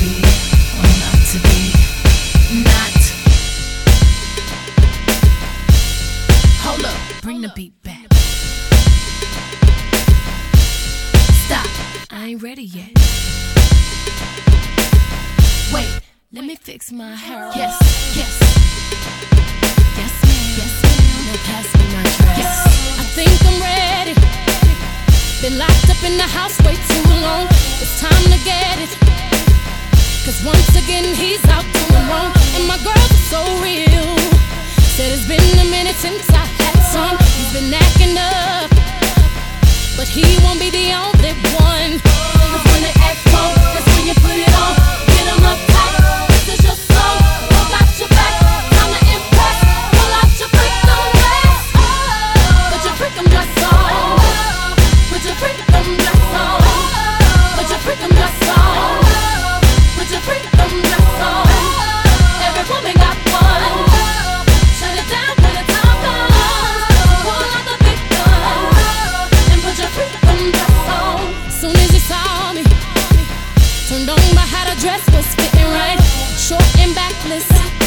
be or not to be. Not. Hold up, bring the beat back. Stop, I ain't ready yet. Wait, let me fix my hair. Yes, yes. Yes, ma'am. Yes, ma'am. Now pass me my dress. Yes. I think I'm ready. Been locked up in the house way too long. It's time to get it. Cause once again he's out doing wrong. And my girls are so real. Said it's been a minute since I had some. He's been acting up, but he won't be the only one. Cause when they act wrong, that's when you put it on. Get him up tight, this is your song. Go got your back, time to impress. Pull out your freakum dress. Put your freakum dress on. Put your freakum dress on. Put your freakum dress on. Put your freakum dress on. Every woman got one. Shut it down when the time comes. Pull out the big gun and put your freakum dress on. Soon as he saw me, turned on by how the dress was fitting right. Short and backless,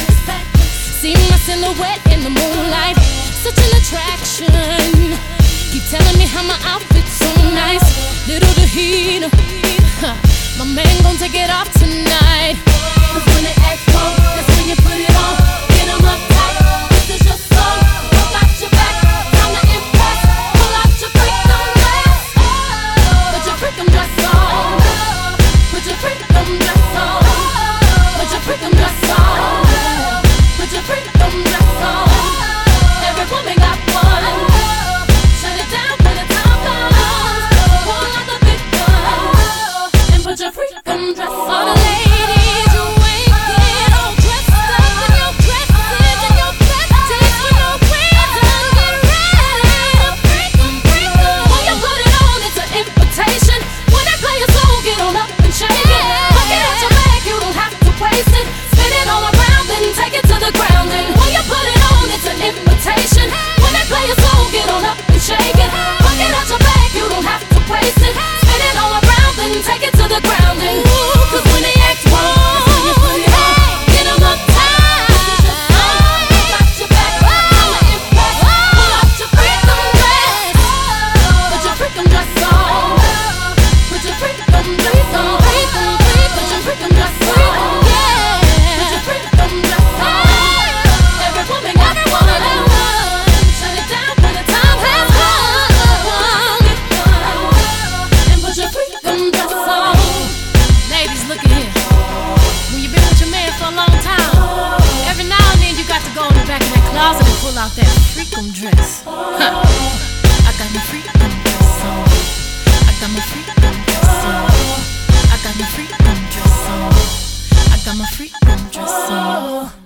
see my silhouette in the moonlight. Such an attraction. Keep telling me how my outfit's so nice. Little did he know, my man gon' take it off tonight. Cause when they act wrong, that's when you put it on. Get him up tight, this is your song. Go got your back, time to impress. Pull out your freakum dress. Put your freakum dress on. Put your freakum dress on. Put your freakum dress on. Put your freakum dress on. Every woman got one. Shut it down when the time comes. Pull out the big gun and put your freakum dress on. All the ladies, you ain't get all dressed up in your dresses and your besties with no reason. Get ready to freakum. When you put it on, it's an invitation. When they play a song, get on up and shake it. Look it at your bag, you don't have to waste it. Spin it all around and take it to the ground. And when you put it on, it's an invitation. When they play a song, get on up and shake it. Look it at your bag, you don't have to waste it. Spin it all around and take it to the ground. And cause when they act wrong, that's when you put it on. Get 'em up tight. This is your song. Go got your back, time to impress. Pull out your freakum dress. Put your freakum dress on. Put your freakum dress on. Put your freakum dress on. Put your freakum dress on. Every woman got one. Shut it down when the time has come. And put your freakum dress on. Ladies, look at here. When you've been with your man for a long time, every now and then you got to go in the back of that closet and pull out that freakum dress. I got my freakum dress on. I got my freakum dress on. I got my freakum dress on. I got my freakum dress on.